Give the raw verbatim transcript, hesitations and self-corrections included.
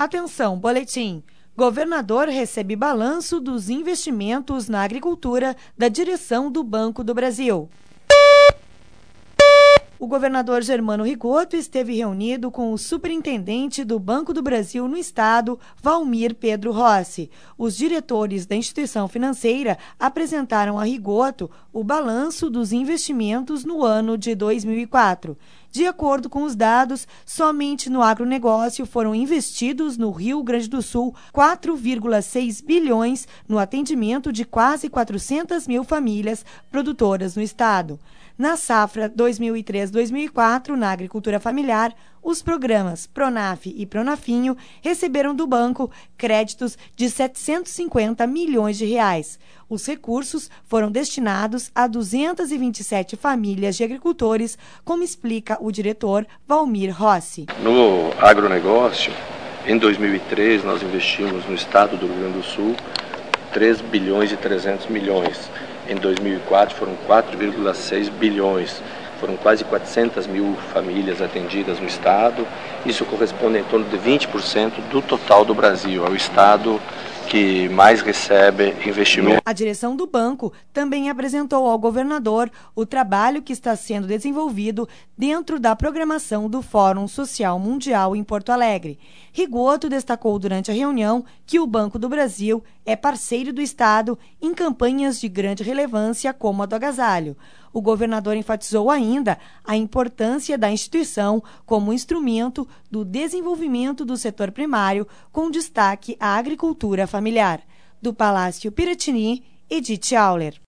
Atenção, boletim. Governador recebe balanço dos investimentos na agricultura da direção do Banco do Brasil. O governador Germano Rigoto esteve reunido com o superintendente do Banco do Brasil no estado, Valmir Pedro Rossi. Os diretores da instituição financeira apresentaram a Rigoto o balanço dos investimentos no ano de dois mil e quatro. De acordo com os dados, somente no agronegócio foram investidos no Rio Grande do Sul quatro vírgula seis bilhões no atendimento de quase quatrocentas mil famílias produtoras no estado. Na safra dois mil e três a dois mil e quatro, na agricultura familiar, os programas Pronaf e Pronafinho receberam do banco créditos de setecentos e cinquenta milhões de reais. Os recursos foram destinados a duzentas e vinte e sete famílias de agricultores, como explica o diretor Valmir Rossi. No agronegócio, em dois mil e três, nós investimos no estado do Rio Grande do Sul três bilhões e trezentos milhões. Em dois mil e quatro foram quatro vírgula seis bilhões, foram quase quatrocentas mil famílias atendidas no estado. Isso corresponde a em torno de vinte por cento do total do Brasil, é o estado que mais recebe investimento. A direção do banco também apresentou ao governador o trabalho que está sendo desenvolvido dentro da programação do Fórum Social Mundial em Porto Alegre. Rigoto destacou durante a reunião que o Banco do Brasil é parceiro do estado em campanhas de grande relevância como a do agasalho. O governador enfatizou ainda a importância da instituição como instrumento do desenvolvimento do setor primário, com destaque à agricultura familiar. Do Palácio Piratini, Edith Auler.